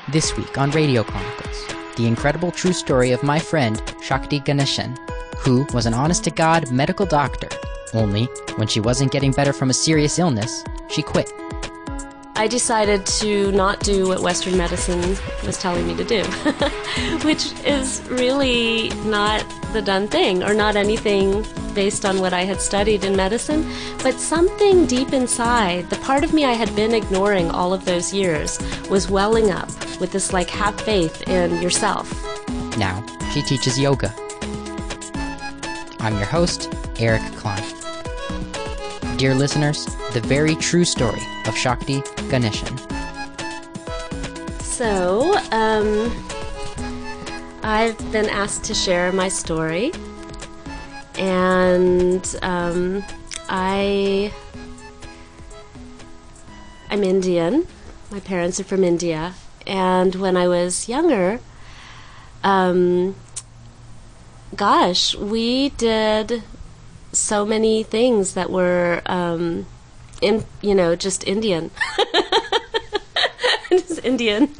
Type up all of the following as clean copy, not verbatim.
This week on Radio Chronicles, the incredible true story of my friend Shakti Ganeshan, who was an honest-to-God medical doctor, only when she wasn't getting better from a serious illness, she quit. I decided to not do what Western medicine was telling me to do, which is really not the done thing, or not anything based on what I had studied in medicine, but something deep inside, the part of me I had been ignoring all of those years, was welling up with this have faith in yourself. Now, she teaches yoga. I'm your host, Eric Klein. Dear listeners, the very true story of Shakti Ganeshan. So, I've been asked to share my story, and I'm Indian. My parents are from India, and when I was younger, we did so many things that were just Indian. Just Indian.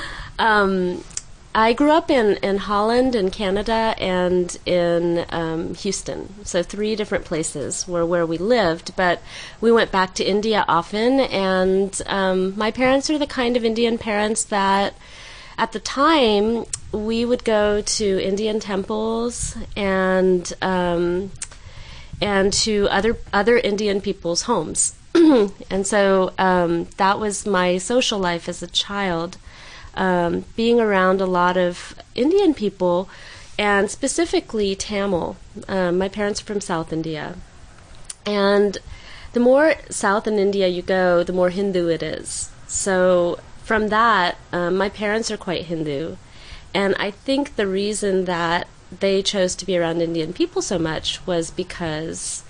I grew up in Holland and Canada and in Houston. So 3 different places were where we lived, but we went back to India often, and my parents are the kind of Indian parents that at the time we would go to Indian temples and to other Indian people's homes. And so that was my social life as a child, being around a lot of Indian people, and specifically Tamil. My parents are from South India. And the more south in India you go, the more Hindu it is. So from that, my parents are quite Hindu. And I think the reason that they chose to be around Indian people so much was because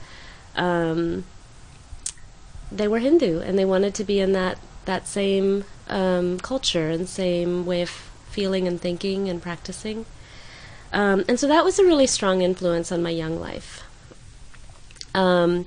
they were Hindu, and they wanted to be in that same culture and same way of feeling and thinking and practicing. And so that was a really strong influence on my young life. My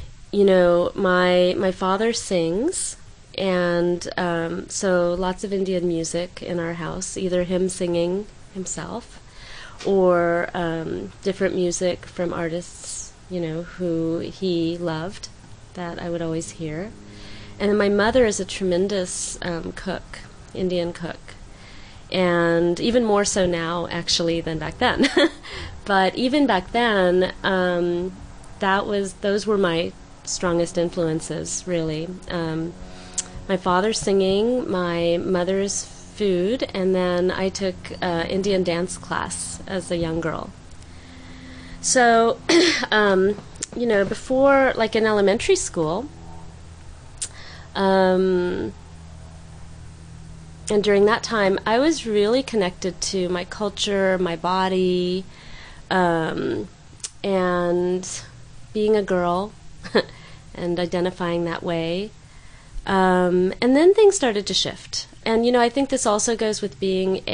father sings, and so lots of Indian music in our house, either him singing himself or different music from artists, who he loved, that I would always hear. And then my mother is a tremendous cook, Indian cook, and even more so now, actually, than back then. But even back then, those were my strongest influences, really. My father's singing, my mother's food, and then I took Indian dance class as a young girl. So, before, in elementary school, and during that time, I was really connected to my culture, my body, and being a girl and identifying that way. And then things started to shift. And, I think this also goes with being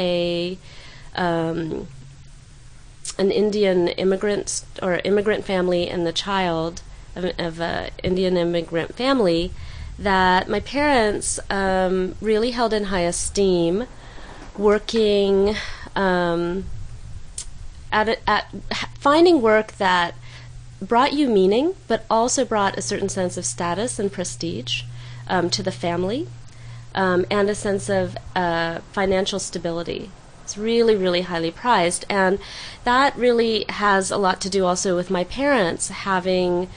an Indian immigrant or immigrant family and the child of an Indian immigrant family, that my parents really held in high esteem working at finding work that brought you meaning, but also brought a certain sense of status and prestige to the family, and a sense of financial stability. It's really, really highly prized, and that really has a lot to do also with my parents having,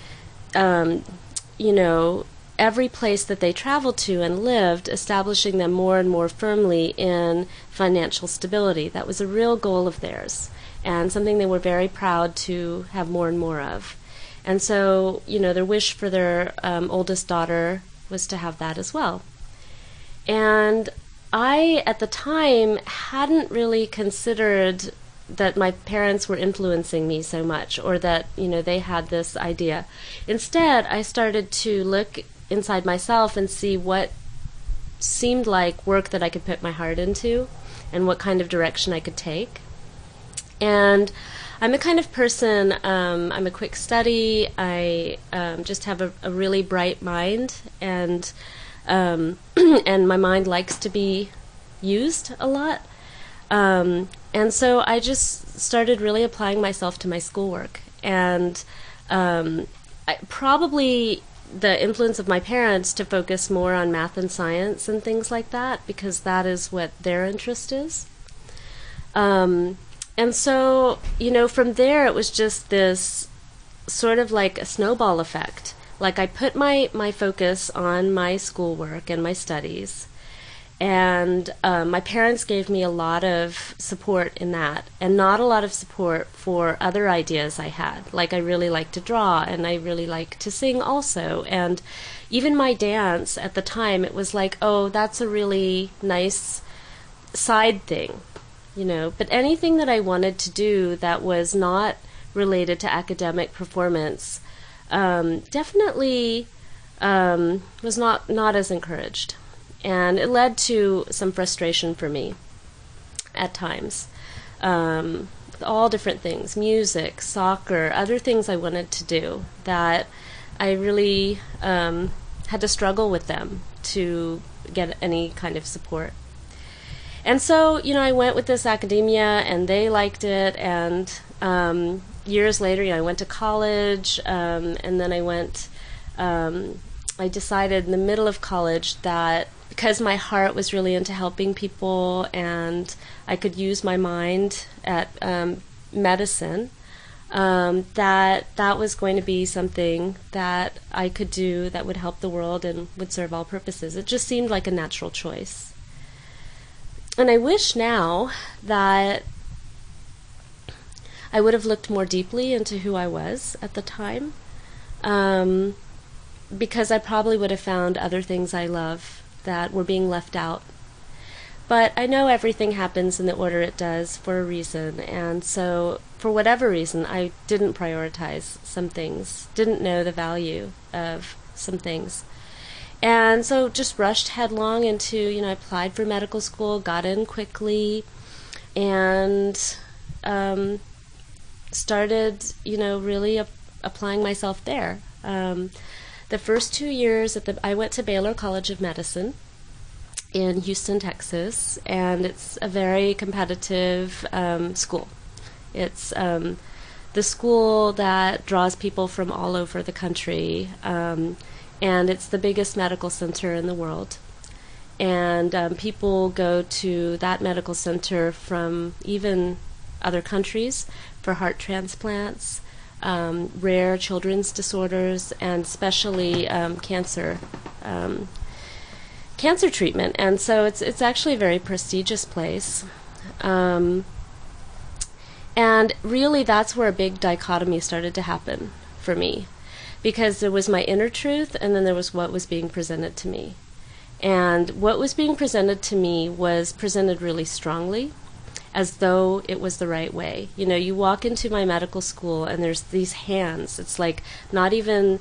every place that they traveled to and lived, establishing them more and more firmly in financial stability. That was a real goal of theirs, and something they were very proud to have more and more of. And so, their wish for their oldest daughter was to have that as well. And I, at the time, hadn't really considered that my parents were influencing me so much, or that, they had this idea. Instead, I started to look inside myself and see what seemed like work that I could put my heart into and what kind of direction I could take. And I'm a kind of person, I'm a quick study, I just have a really bright mind, and and my mind likes to be used a lot. And so I just started really applying myself to my schoolwork. And probably the influence of my parents to focus more on math and science and things like that, because that is what their interest is. And so, from there it was just this sort of like a snowball effect. Like I put my focus on my schoolwork and my studies. And my parents gave me a lot of support in that, and not a lot of support for other ideas I had. Like I really like to draw, and I really like to sing also. And even my dance at the time, it was like, oh, that's a really nice side thing, But anything that I wanted to do that was not related to academic performance definitely was not as encouraged. And it led to some frustration for me at times, with all different things, music, soccer, other things I wanted to do that I really had to struggle with them to get any kind of support. And so, I went with this academia, and they liked it, and years later, I went to college, and then I decided in the middle of college that because my heart was really into helping people and I could use my mind at medicine, that was going to be something that I could do that would help the world and would serve all purposes. It just seemed like a natural choice. And I wish now that I would have looked more deeply into who I was at the time, because I probably would have found other things I love that were being left out. But I know everything happens in the order it does for a reason, and so for whatever reason I didn't prioritize some things, didn't know the value of some things. And so just rushed headlong into, I applied for medical school, got in quickly, and started, really applying myself there. The first 2 years I went to Baylor College of Medicine in Houston, Texas, and it's a very competitive school. It's the school that draws people from all over the country, and it's the biggest medical center in the world. And people go to that medical center from even other countries for heart transplants, rare children's disorders, and especially cancer treatment. And so it's actually a very prestigious place. And really that's where a big dichotomy started to happen for me, because there was my inner truth and then there was what was being presented to me. And what was being presented to me was presented really strongly, as though it was the right way. You walk into my medical school and there's these hands. It's like not even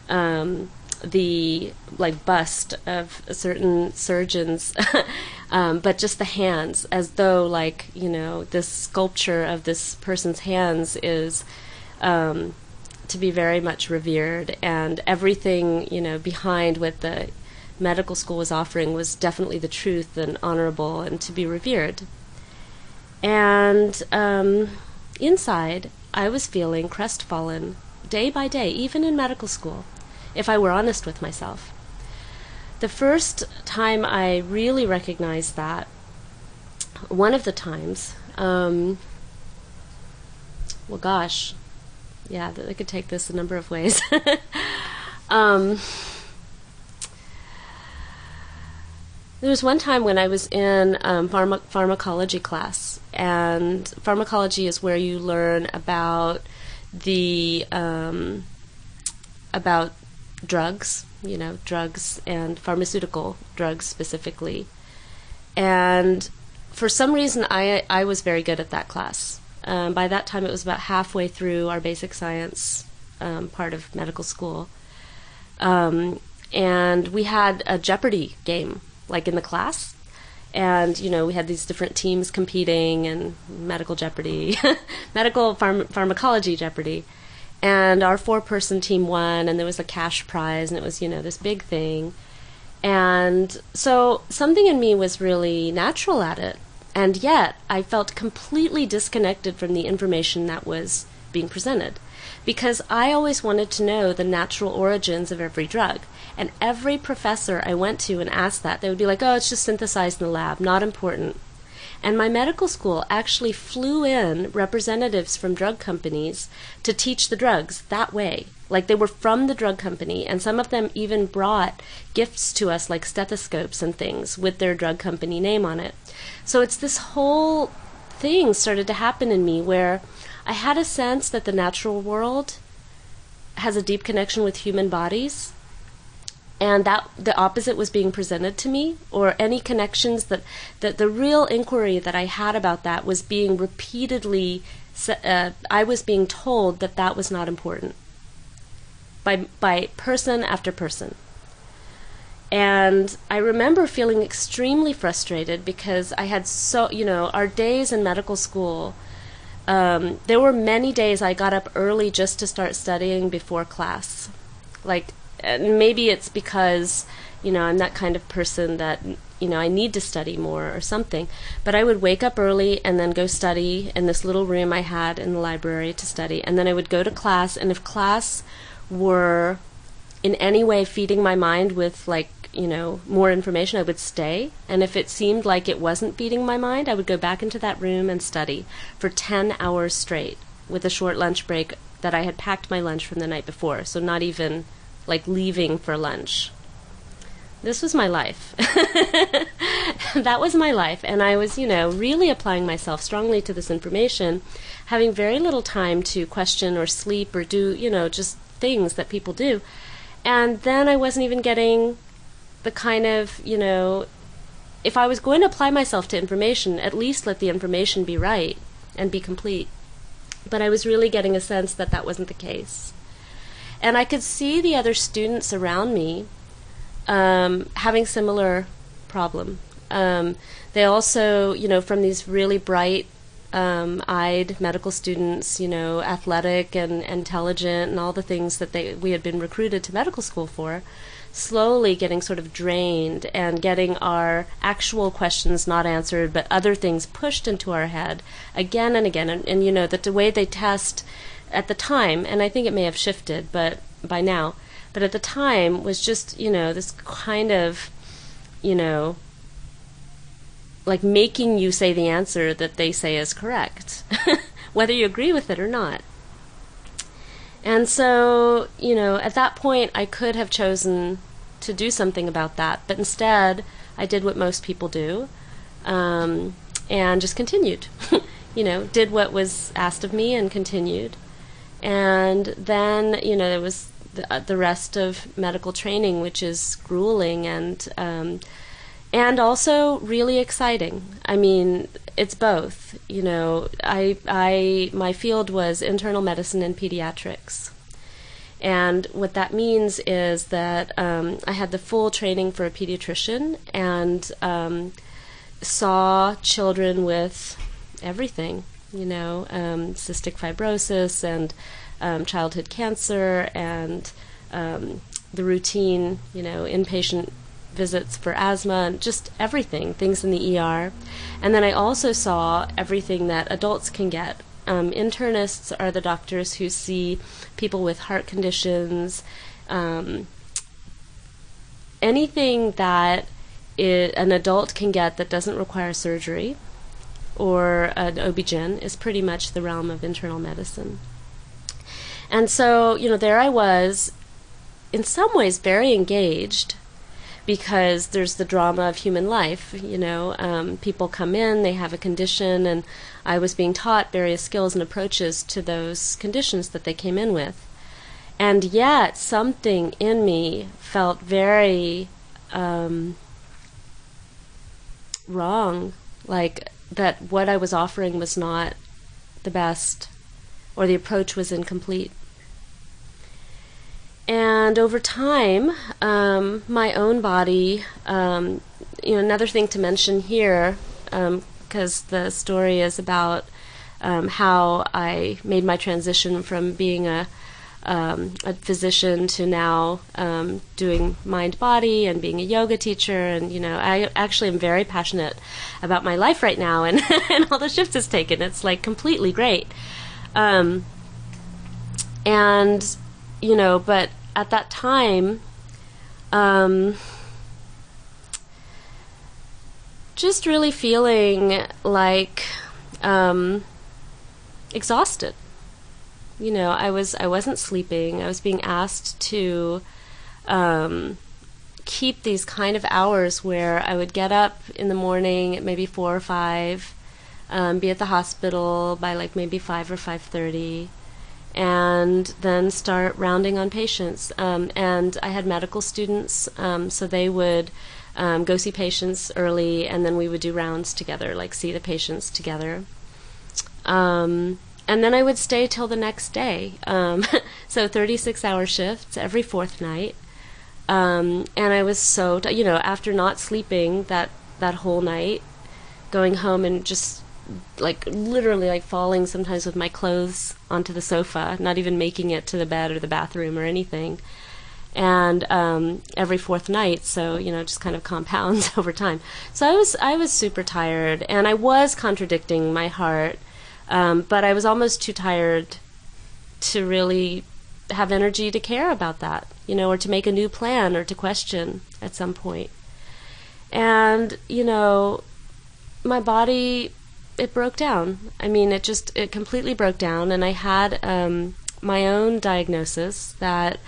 the bust of certain surgeons, but just the hands, as though this sculpture of this person's hands is to be very much revered, and everything behind what the medical school was offering was definitely the truth and honorable and to be revered. And inside, I was feeling crestfallen day by day, even in medical school, if I were honest with myself. The first time I really recognized that, one of the times, I could take this a number of ways. There was one time when I was in pharmacology class, and pharmacology is where you learn about about drugs, drugs and pharmaceutical drugs specifically. And for some reason, I was very good at that class. By that time, it was about halfway through our basic science part of medical school. And we had a Jeopardy game, in the class. And, we had these different teams competing, and medical Jeopardy, medical pharmacology Jeopardy. And our 4-person team won, and there was a cash prize, and it was, this big thing. And so something in me was really natural at it. And yet I felt completely disconnected from the information that was being presented, because I always wanted to know the natural origins of every drug. And every professor I went to and asked that, they would be like, oh, it's just synthesized in the lab, not important. And my medical school actually flew in representatives from drug companies to teach the drugs that way. Like, they were from the drug company, and some of them even brought gifts to us, like stethoscopes and things, with their drug company name on it. So it's this whole thing started to happen in me where I had a sense that the natural world has a deep connection with human bodies, and that the opposite was being presented to me, or any connections that the real inquiry that I had about that was being repeatedly, I was being told that that was not important by person after person. And I remember feeling extremely frustrated because I had our days in medical school, there were many days I got up early just to start studying before class. Like, and maybe it's because, I'm that kind of person that, I need to study more or something. But I would wake up early and then go study in this little room I had in the library to study. And then I would go to class, and if class were in any way feeding my mind with, more information, I would stay. And if it seemed like it wasn't feeding my mind, I would go back into that room and study for 10 hours straight with a short lunch break that I had packed my lunch from the night before. So not even leaving for lunch. This was my life. That was my life. And I was, really applying myself strongly to this information, having very little time to question or sleep or do, just things that people do. And then I wasn't even getting the kind of, if I was going to apply myself to information, at least let the information be right and be complete. But I was really getting a sense that that wasn't the case. And I could see the other students around me having similar problem. They also, from these really bright eyed medical students, athletic and intelligent and all the things that we had been recruited to medical school for, slowly getting sort of drained and getting our actual questions not answered, but other things pushed into our head again and again. And that the way they test at the time, and I think it may have shifted but by now, but at the time was just, this kind of, making you say the answer that they say is correct, whether you agree with it or not. And so, at that point, I could have chosen to do something about that, but instead, I did what most people do, and just continued. Did what was asked of me and continued. And then, there was the rest of medical training, which is grueling and also really exciting. I mean, it's both. My field was internal medicine and pediatrics. And what that means is that I had the full training for a pediatrician and saw children with everything, cystic fibrosis and childhood cancer and the routine, inpatient visits for asthma and just everything, things in the ER. And then I also saw everything that adults can get. Internists are the doctors who see people with heart conditions, anything that an adult can get that doesn't require surgery or an OB-GYN is pretty much the realm of internal medicine. And so, there I was, in some ways very engaged, because there's the drama of human life. People come in, they have a condition, and I was being taught various skills and approaches to those conditions that they came in with. And yet, something in me felt very wrong, like that what I was offering was not the best, or the approach was incomplete. And over time, my own body, another thing to mention here, because the story is about how I made my transition from being a a physician to now doing mind-body and being a yoga teacher. And, I actually am very passionate about my life right now and, and all the shifts it's taken. It's like completely great. And, but at that time, just really feeling like exhausted. I wasn't sleeping. I was being asked to keep these kind of hours where I would get up in the morning at maybe 4 or 5, be at the hospital by like maybe 5 or 5:30, and then start rounding on patients. And I had medical students, so they would go see patients early, and then we would do rounds together, like see the patients together. And then I would stay till the next day. So 36-hour shifts every fourth night. And I was so, after not sleeping that whole night, going home and just like literally like falling sometimes with my clothes onto the sofa, not even making it to the bed or the bathroom or anything. And every fourth night, so just kind of compounds over time. So I was super tired, and I was contradicting my heart, but I was almost too tired to really have energy to care about that, or to make a new plan or to question at some point. And my body, it broke down. I mean, it completely broke down, and I had my own diagnosis that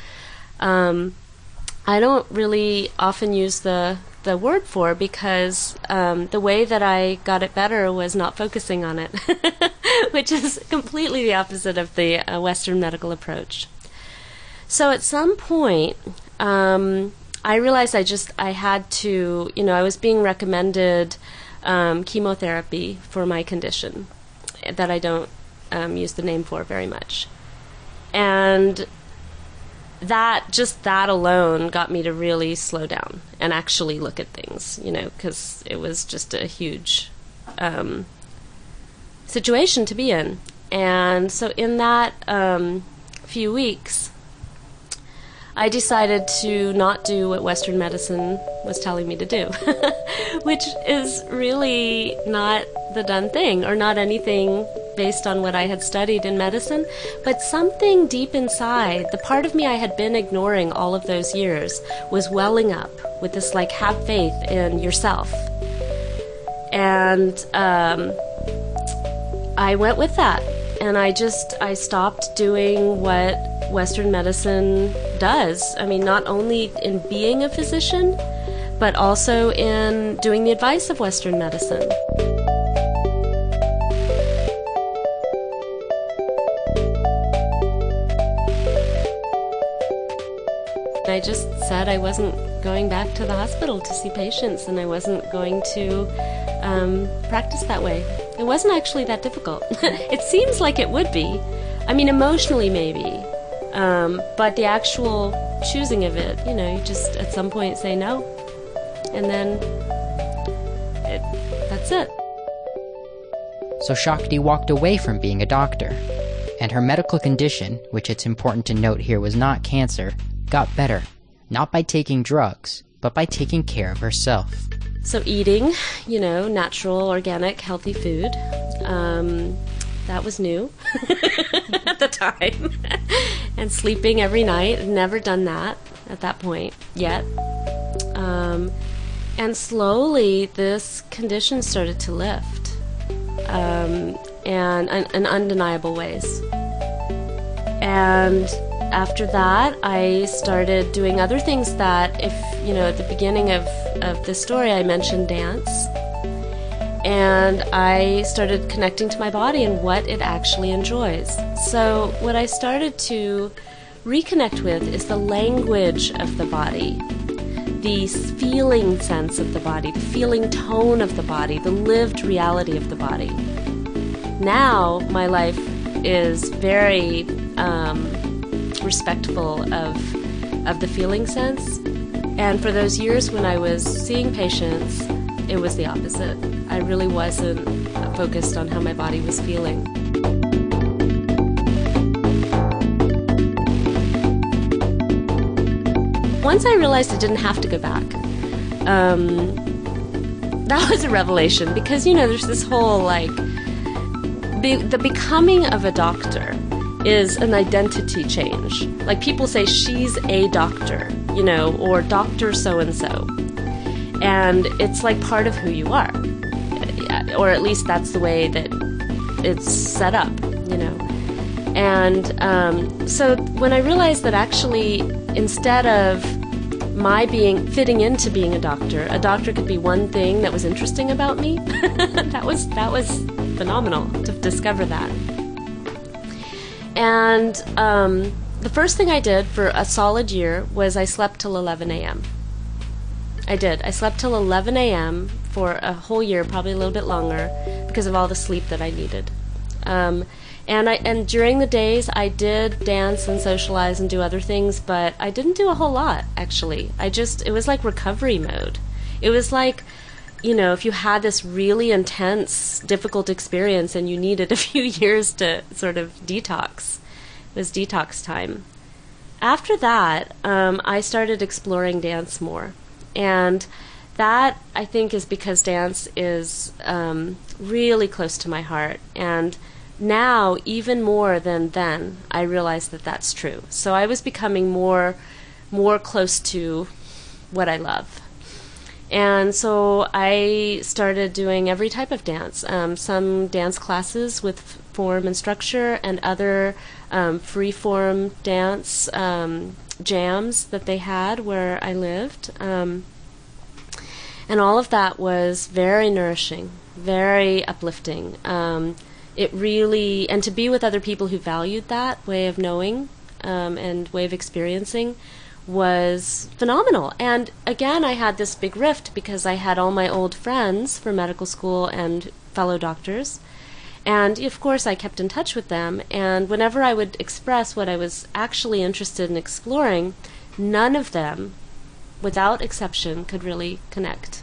I don't really often use the word for, because the way that I got it better was not focusing on it, which is completely the opposite of the Western medical approach. So at some point, I realized I had to, I was being recommended chemotherapy for my condition that I don't use the name for very much. And that alone got me to really slow down and actually look at things, because it was just a huge situation to be in. And so in that few weeks, I decided to not do what Western medicine was telling me to do, which is really not the done thing, or not anything based on what I had studied in medicine, but something deep inside, the part of me I had been ignoring all of those years, was welling up with this like, have faith in yourself. And I went with that, and I stopped doing what Western medicine does. I mean, not only in being a physician, but also in doing the advice of Western medicine. I just said I wasn't going back to the hospital to see patients, and I wasn't going to practice that way. It wasn't actually that difficult. It seems like it would be. I mean, emotionally maybe. But the actual choosing of it, you just at some point say no. And then that's it. So Shakti walked away from being a doctor, and her medical condition, which it's important to note here was not cancer, got better, not by taking drugs, but by taking care of herself. So eating, natural, organic, healthy food, that was new at the time. And sleeping every night, never done that at that point yet. And slowly this condition started to lift, and in undeniable ways. And after that, I started doing other things that, at the beginning of this story, I mentioned dance. And I started connecting to my body and what it actually enjoys. So what I started to reconnect with is the language of the body, the feeling sense of the body, the feeling tone of the body, the lived reality of the body. Now my life is very respectful of the feeling sense. And for those years when I was seeing patients, it was the opposite. I really wasn't focused on how my body was feeling. once I realized I didn't have to go back, that was a revelation, because, there's this whole, the becoming of a doctor is an identity change. Like, people say she's a doctor, or Dr. so-and-so. And it's like part of who you are. Or at least that's the way that it's set up, And so when I realized that actually, instead of my fitting into being a doctor could be one thing that was interesting about me, that was phenomenal to discover that. And the first thing I did for a solid year was I slept till 11 a.m. I did. I slept till 11 a.m. for a whole year, probably a little bit longer, because of all the sleep that I needed. And during the days, I did dance and socialize and do other things, but I didn't do a whole lot, actually. It was like recovery mode. It was like, if you had this really intense, difficult experience and you needed a few years to sort of detox. It was detox time. After that, I started exploring dance more. And that, I think, is because dance is really close to my heart. And now, even more than then, I realized that that's true. So I was becoming more close to what I love. And so I started doing every type of dance, some dance classes with form and structure, and other free-form dance jams that they had where I lived. And all of that was very nourishing, very uplifting. It really, and to be with other people who valued that way of knowing and way of experiencing was phenomenal. And again, I had this big rift because I had all my old friends from medical school and fellow doctors. And of course, I kept in touch with them. And whenever I would express what I was actually interested in exploring, none of them, without exception, could really connect.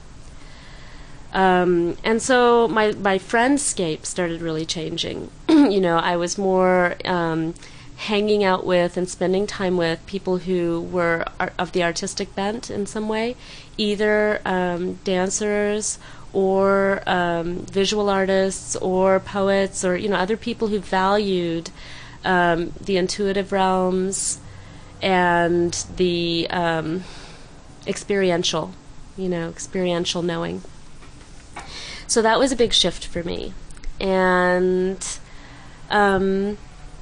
And so my friendscape started really changing. I was more hanging out with and spending time with people who were of the artistic bent in some way, either dancers or visual artists or poets or other people who valued the intuitive realms and the experiential knowing. So that was a big shift for me. And and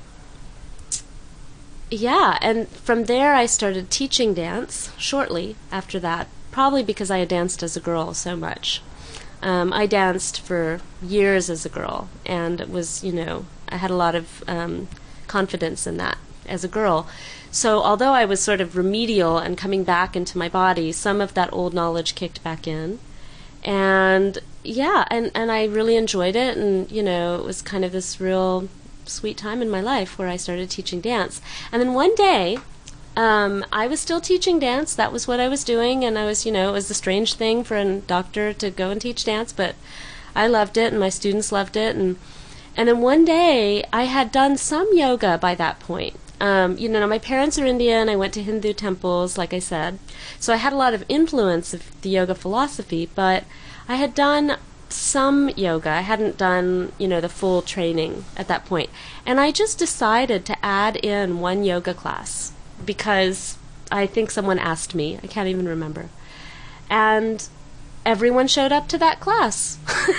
from there I started teaching dance shortly after that, probably because I had danced as a girl so much. I danced for years as a girl, and it was, I had a lot of confidence in that as a girl. So although I was sort of remedial and coming back into my body, some of that old knowledge kicked back in. And and I really enjoyed it, and it was kind of this real sweet time in my life where I started teaching dance. And then one day, I was still teaching dance. That was what I was doing, and I was, it was a strange thing for a doctor to go and teach dance, but I loved it, and my students loved it. And then one day, I had done some yoga by that point. My parents are Indian. I went to Hindu temples, like I said. So I had a lot of influence of the yoga philosophy, but I had done some yoga. I hadn't done, the full training at that point. And I just decided to add in one yoga class because I think someone asked me. I can't even remember. And everyone showed up to that class.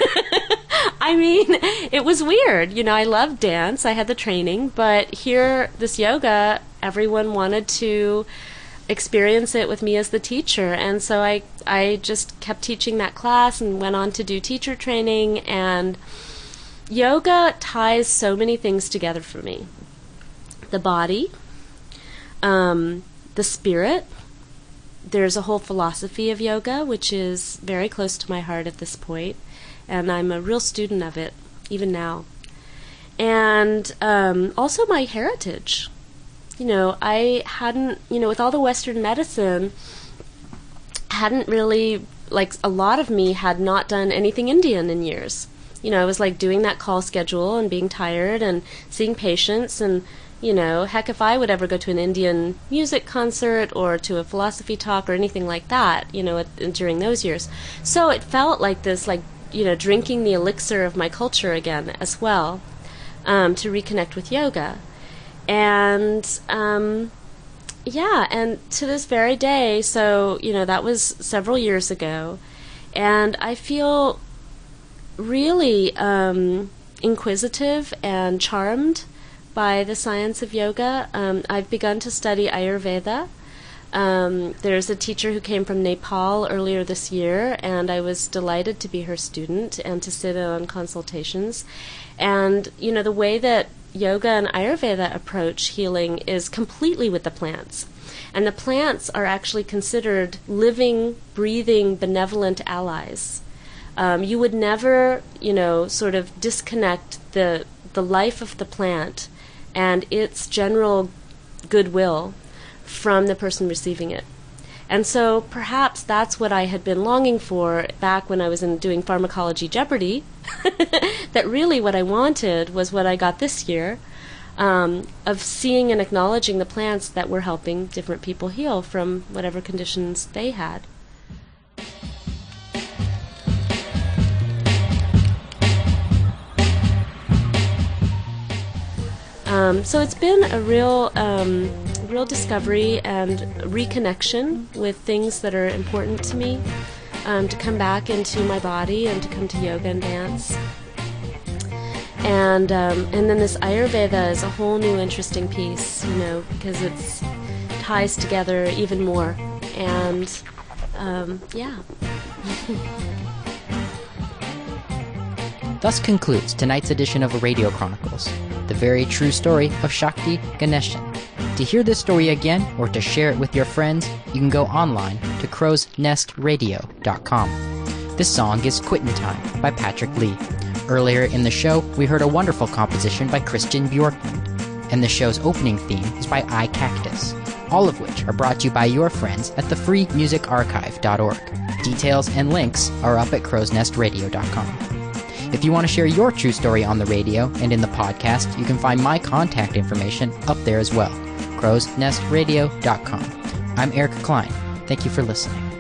I mean, it was weird. I loved dance. I had the training, but here, this yoga, everyone wanted to experience it with me as the teacher. And so I just kept teaching that class and went on to do teacher training. And yoga ties so many things together for me. The body, the spirit. There's a whole philosophy of yoga, which is very close to my heart at this point. And I'm a real student of it, even now. And also my heritage. I hadn't, with all the Western medicine, hadn't really, a lot of me had not done anything Indian in years. I was doing that call schedule and being tired and seeing patients and, Heck, if I would ever go to an Indian music concert or to a philosophy talk or anything like that, during those years. So it felt like this, drinking the elixir of my culture again as well, to reconnect with yoga. And, and to this very day, so, that was several years ago, and I feel really inquisitive and charmed by the science of yoga. I've begun to study Ayurveda. There's a teacher who came from Nepal earlier this year, and I was delighted to be her student and to sit in on consultations. And, the way that yoga and Ayurveda approach healing is completely with the plants. And the plants are actually considered living, breathing, benevolent allies. You would never, sort of disconnect the life of the plant and its general goodwill from the person receiving it. And so perhaps that's what I had been longing for back when I was doing Pharmacology Jeopardy, that really what I wanted was what I got this year, of seeing and acknowledging the plants that were helping different people heal from whatever conditions they had. So it's been a real discovery and reconnection with things that are important to me, to come back into my body and to come to yoga and dance. And then this Ayurveda is a whole new interesting piece, because it ties together even more. And, Thus concludes tonight's edition of Radio Chronicles, the very true story of Shakti Ganeshan. To hear this story again or to share it with your friends, you can go online to crowsnestradio.com. This song is Quittin' Time by Patrick Lee. Earlier in the show, we heard a wonderful composition by Christian Bjorkman, and the show's opening theme is by iCactus, all of which are brought to you by your friends at the freemusicarchive.org. Details and links are up at crowsnestradio.com. If you want to share your true story on the radio and in the podcast, you can find my contact information up there as well, crowsnestradio.com. I'm Eric Klein. Thank you for listening.